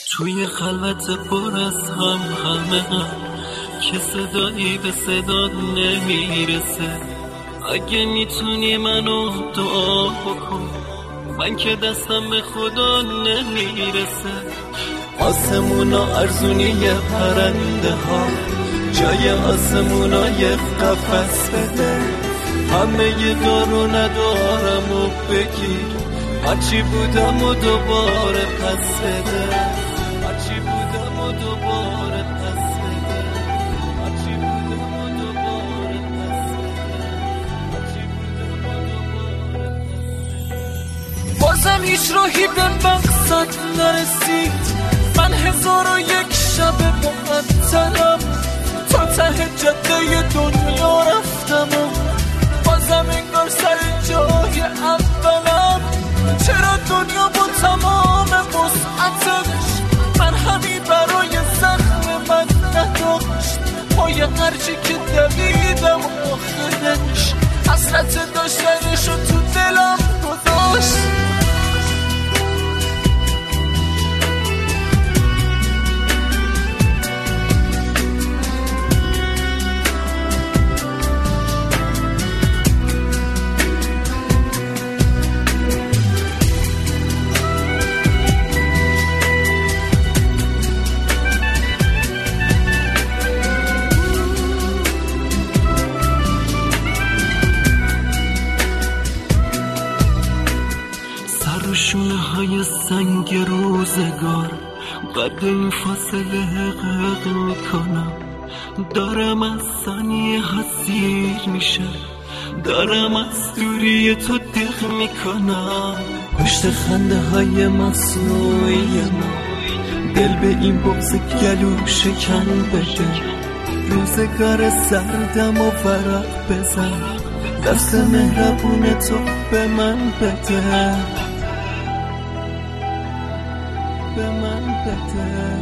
توی خلوت پر از همه که صدایی به صدا نمیرسه. اگه میتونی منو دعا بکن، من که دستم به خدا نمیرسه. آسمونا ارزونی پرنده ها، جای آسمونا یه قفس بده. همه ی دارو ندارم و بگیر، هرچی بودم و دوباره پس بده. هرچی بودم و دوباره پس بده. هرچی بودم و دوباره پس بده. هرچی بودم و دوباره پس بده. بازم هیچ راهی به مقصد نرسید، من 1001 شب معطلم، تا ته جاده دنیا رفتم و بازم انگار سر جای اولم. چرا دنیا با تمام وسعتش من همی برای زخم من نداشت؟ پای هرچی که دویدم آخرش حسرت داشتنشو تو دلم گذاشت. شونه های سنگ روزگار قد این فاصله حقق میکنم. دارم از ثانیه حسیر میشه، دارم از دوری تو دق میکنم. پشت خنده های مصنوعی ما دل به این بغض گلو شکن بده. روزگار سردم و ورق بزن، دست مهربون تو به من بده. به من بده.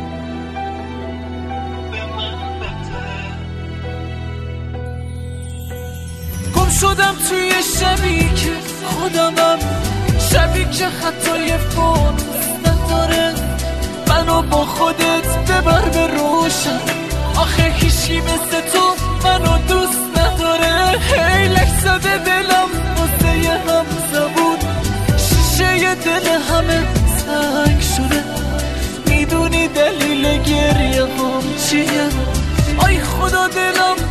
گم شدم توی شبی که خودمم، شبی که حتی یه فانوس نداره. منو با خودت ببر به روشن، آخه هیچی مثل تو منو دوست نداره. هی لحظه دلم واسه هم زبون، شیشه دل همه سنگ شده. میدونی دلیل گریه هم چیه؟ آی خدا دلم